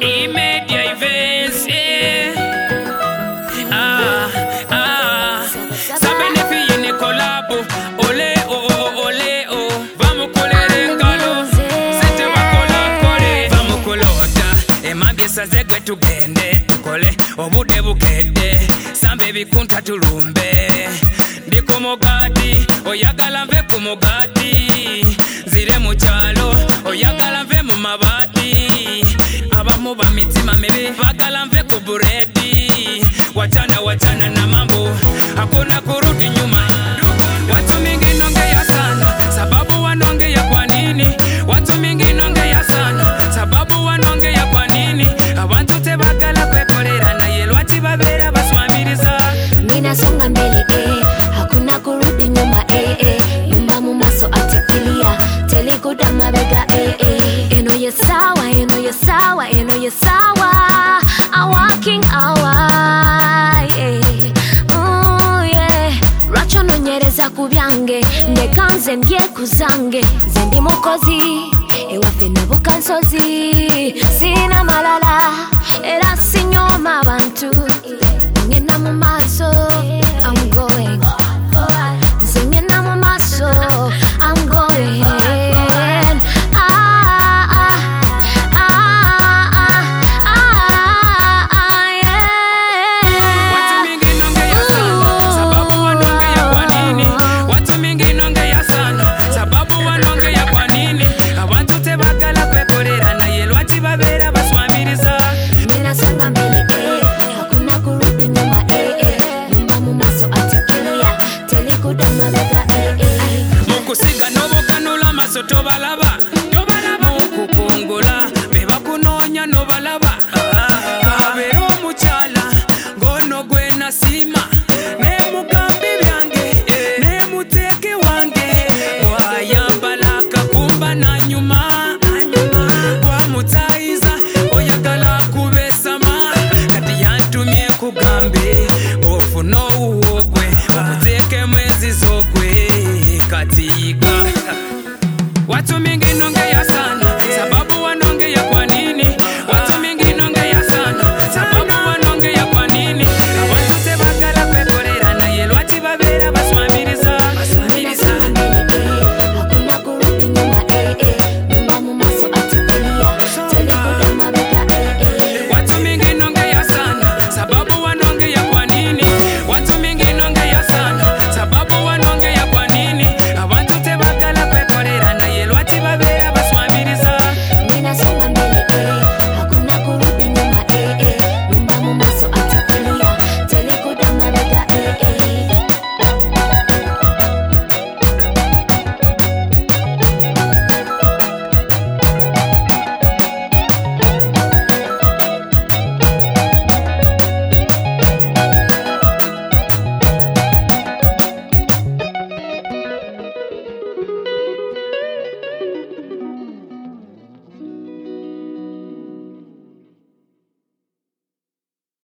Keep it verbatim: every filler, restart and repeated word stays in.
Imedia events, yeah. Ah, ah. Sabene fi yene collabo. Ole, oh, oh, ole, oh. Vamos kolere kalo. Sente bakola kole. Vamos kolota. Emambye sazege tugende. Tukole, obude bukede. Sambe bikunta tulumbe. Ndiko mogadi. Oyagala nve ku mogadi. Zire mu kyalo. Oyagala nve mu mabati. Abamu ba mitima mibi bagala nve ku buredi. Wachana wachana na mambo, hakuna kurudi nyuma. Watu mingi nongea sana, sababu wanongea kwa nini? Watu mingi nongea sana, sababu wanongea kwa nini? Abantu te bagala kwekolera na yelwati babera baswamiriza. Nina songa mbele eh, hakuna kurudi nyuma eh eh. Nyuma mu maso atikulia, teli kudama bega eh eh. Eno ye sawa, eno ye sawa, eno ye sawa. A walking hour eh. Oh yeah. Racho no nyereza kubyange, ndekanze ndye kuzange. Zendi mukozi, ewafe nabukansozi. Sina malala.